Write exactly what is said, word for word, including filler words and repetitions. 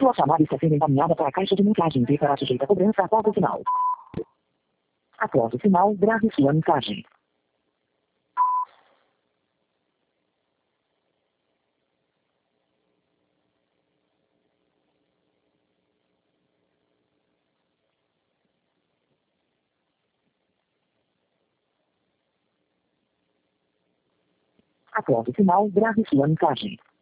Sua chamada está sendo encaminhada para a caixa de mensagens e será sujeita a cobrança após o sinal. Após o sinal, grave sua mensagem. Após o sinal, grave sua mensagem.